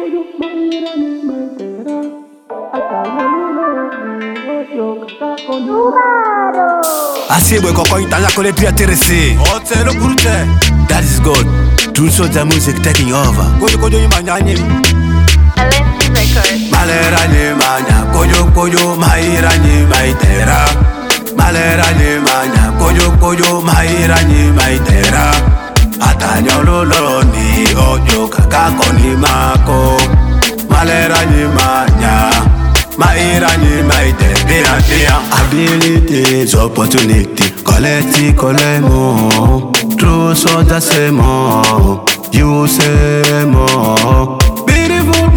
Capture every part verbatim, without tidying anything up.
Asibo koko itanya kole pia terese. Otelo brute. That is good. True Soldier Music taking over. Kojo kojo imanyanye. Alensi Records. Malera ni manya kojo kojo maira ni maitera. Malera ni manya kojo kojo maira ni maitera. Atanya lolo ni ojo kakako ni mako. Malera ni manya maira ni maitera. Abilities, opportunity, collect, collect more. True Soldier say more, you say more. Beautiful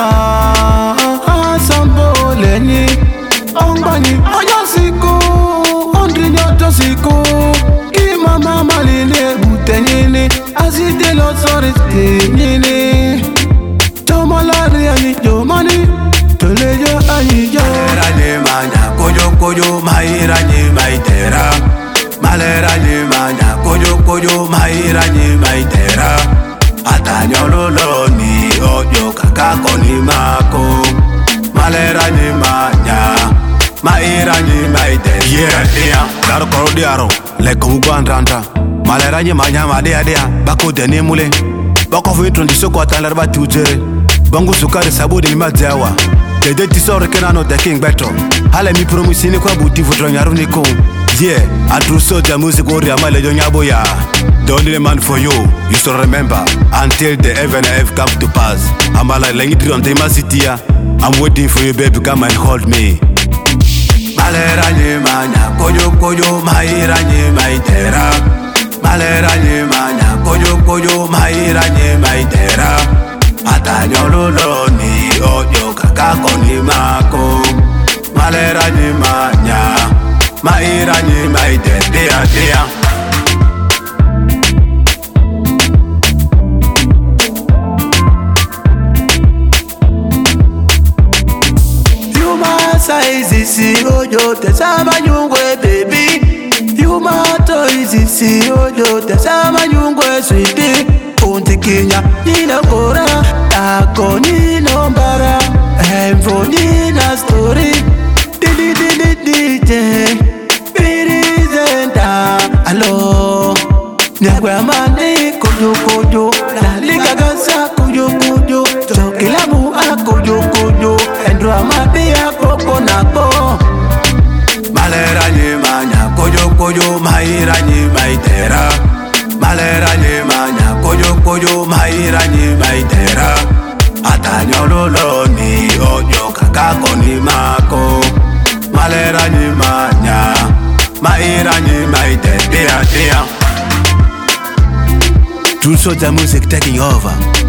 girl, samboleni, ongbani, ayasiku, ondrinyoto siku. Kima mama lile butenini, azite lo soriste nini. Tomalari ani jomani, tolejo ani jo. Malera ni manya, kojo kojo maira ni maitera. Malera ni manya, kojo kojo maira ni maitera. Atanya lolo ni ojo kakako ni mako. Malera ni manya, maira ni maitera. Yeah, yeah. Daro koro diaro, leko mugwan ranta. Malera ni manya madea dea, bako dene mule. Bako fu introduce ko atanler ba tujere. Bangu sukari sabu de lima jawa. Dede tisore kena no the king beto. Hale mi promise ni kwa buti fu dronyaru ni ko. Yeah, I True Soldier Music warrior male jonyabo ya. The only man for you, you should remember until the heaven and earth come to pass. I'm like lengi on the city. I'm waiting for you, baby, come and hold me. Malera ni manya, kojo kojo maira ni maitera. Malera ni manya, kojo kojo maira ni maitera. Atanya lolo ni ojo kakako ni mako. Malera ni manya, maira ni maitera. Size si ojo te sama nyungwe baby. Yuma to easy si ojo te sama nyungwe sweetie. Unti Kenya nina kora, tako nina mbara. Emfo nina story. Didi didi D J Birizenda. Alo Nyagwe amani kojo kojo. Lalika gansa kojo kojo. Chokilamu a kojo kojo. Endro amabia koko nako. Malera ni manya kojo kojo maira ni maitera. Malera ni manya kojo kojo maira ni maitera. Atanya lolo ni ojo kakako ni mako. Malera ni manya maira ni maitera. True Soldier Music taking over.